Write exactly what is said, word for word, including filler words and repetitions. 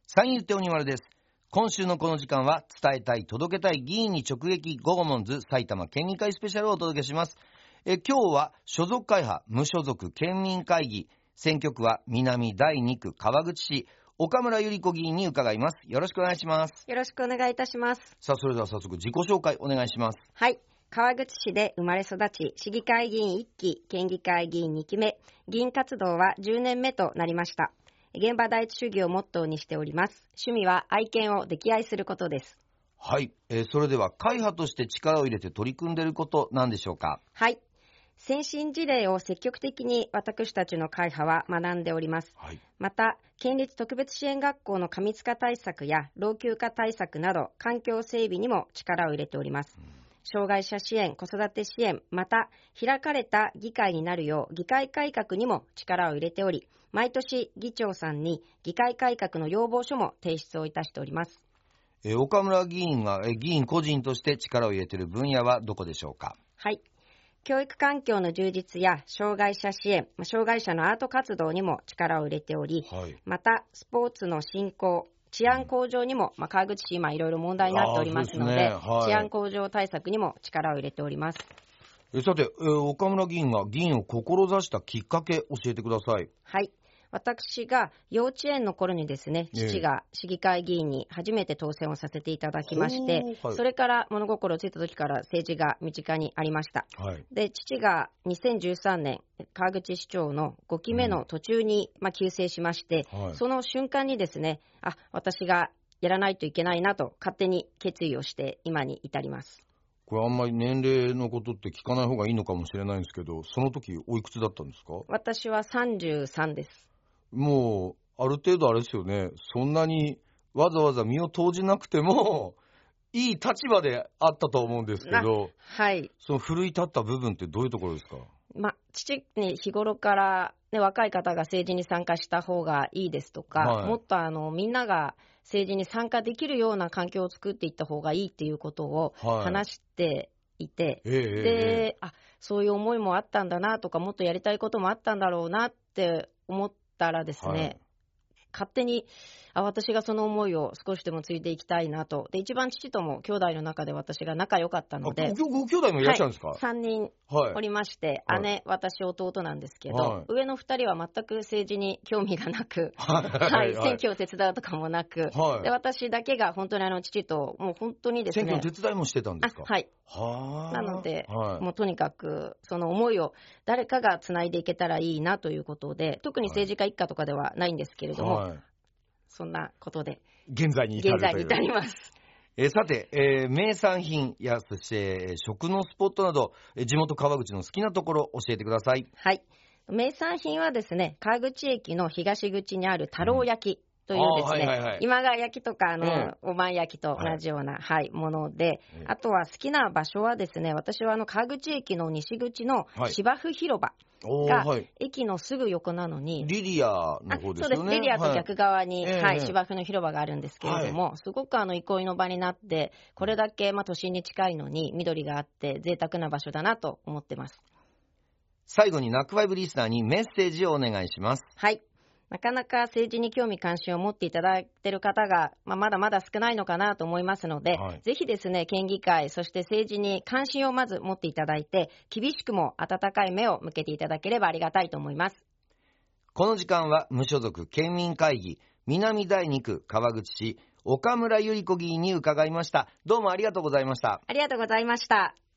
三遊亭鬼丸です。今週のこの時間は伝えたい届けたい議員に直撃ゴゴモンズ埼玉県議会スペシャルをお届けします。え今日は所属会派無所属県民会議、選挙区は南だいに区川口市、岡村百合子議員に伺います。よろしくお願いします。 よろしくお願いいたします。 さあ、それでは早速自己紹介お願いします。 はい、川口市で生まれ育ち、市議会議員いっき、県議会議員にきめ、議員活動はじゅうねんめとなりました。現場第一主義をモットーにしております。趣味は愛犬を溺愛することです。 はい、えー、それでは会派として力を入れて取り組んでいることなんでしょうか。 はい、先進事例を積極的に私たちの会派は学んでおります。はい、また県立特別支援学校の過密化対策や老朽化対策など環境整備にも力を入れております。うん、障害者支援、子育て支援、また開かれた議会になるよう議会改革にも力を入れており、毎年議長さんに議会改革の要望書も提出をいたしております。 え岡村議員がえ議員個人として力を入れている分野はどこでしょうか。 はい、教育環境の充実や障害者支援、障害者のアート活動にも力を入れており、はい、またスポーツの振興、治安向上にも、まあ、川口市今いろいろ問題になっておりますの で, で、ね、はい、治安向上対策にも力を入れております。 えさて、えー、岡村議員が議員を志したきっかけ教えてください。 はい、私が幼稚園の頃にですね、父が市議会議員に初めて当選をさせていただきまして、はい、それから物心ついた時から政治が身近にありました。はい、で、父がにせんじゅうさんねん川口市長のごきめの途中に、うんまあ、急逝しまして、はい、その瞬間にですね、あ、私がやらないといけないなと勝手に決意をして今に至ります。 これあんまり年齢のことって聞かない方がいいのかもしれないんですけど、その時おいくつだったんですか。 私はさんじゅうさんです。 もうある程度あれですよね、そんなにわざわざ身を投じなくてもいい立場であったと思うんですけど、 はい、 その奮い立った部分ってどういうところですか。 ま、父に日頃から、ね、若い方が政治に参加した方がいいですとか、はい、もっとあのみんなが政治に参加できるような環境を作っていった方がいいっていうことを話していて、はい、で、えー、あ、そういう思いもあったんだなとか、もっとやりたいこともあったんだろうなって思ったらですね、はい、勝手にあ私がその思いを少しでもついていきたいなと。で、一番父とも兄弟の中で私が仲良かったので、 ご, ご兄弟もいらっしゃるんですか。 はい、さんにんおりまして、はい、姉、私、弟なんですけど、はい、上のふたりは全く政治に興味がなく、はいはい、選挙を手伝うとかもなく、はい、で私だけが本当にあの父ともう本当にですね、 選挙の手伝いもしてたんですか。 はい、はなので、はい、もうとにかくその思いを誰かがつないでいけたらいいなということで、特に政治家一家とかではないんですけれども、はい、そんなことで現在に至る現在に至ります。 えー、さて、えー、名産品やそして食のスポットなど地元川口の好きなところ教えてください。 はい、名産品はですね、川口駅の東口にある太郎焼きというですね、うんはいはいはい、今川焼きとかあの、うん、おまん焼きと同じような、はいはい、もので、うん、あとは好きな場所はですね、私はあの川口駅の西口の芝生広場が、はい、駅のすぐ横なのに、 リリアの方ですよね。 そうです、リリアと逆側に、はいはい、芝生の広場があるんですけれども、はい、すごくあの憩いの場になって、これだけ、まあ、都心に近いのに緑があって贅沢な場所だなと思ってます。 最後にナックファイブリスナーにメッセージをお願いします。 はい、なかなか政治に興味関心を持っていただいている方が、まあ、まだまだ少ないのかなと思いますので、はい、ぜひですね、県議会そして政治に関心をまず持っていただいて、厳しくも温かい目を向けていただければありがたいと思います。 この時間は無所属県民会議南だいに区川口市岡村百合子議員に伺いました。どうもありがとうございました。 ありがとうございました。